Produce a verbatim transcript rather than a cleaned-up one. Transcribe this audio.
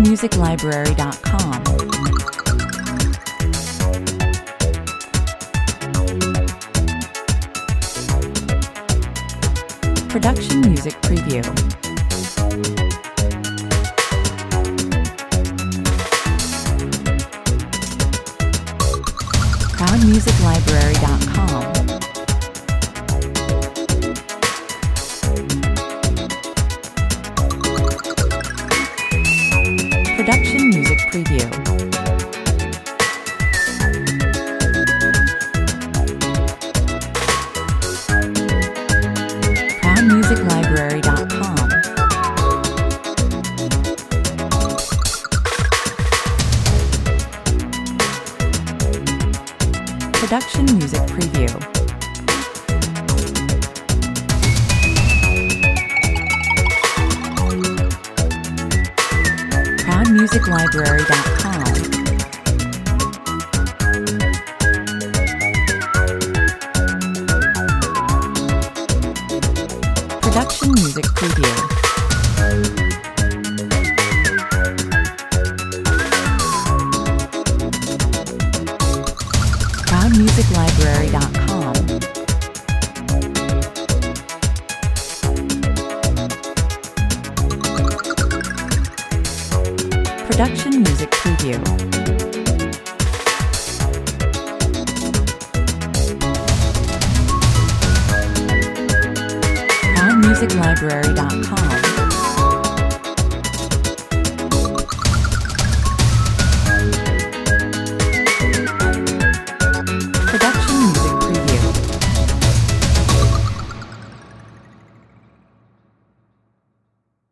proud music library dot com. Production Music Preview. proud music library dot com. Production Music Preview. proud music library dot com. Production Music Preview. proud music library dot com. Production Music Preview. proud music library dot com. Production Music Preview. proud music library dot com.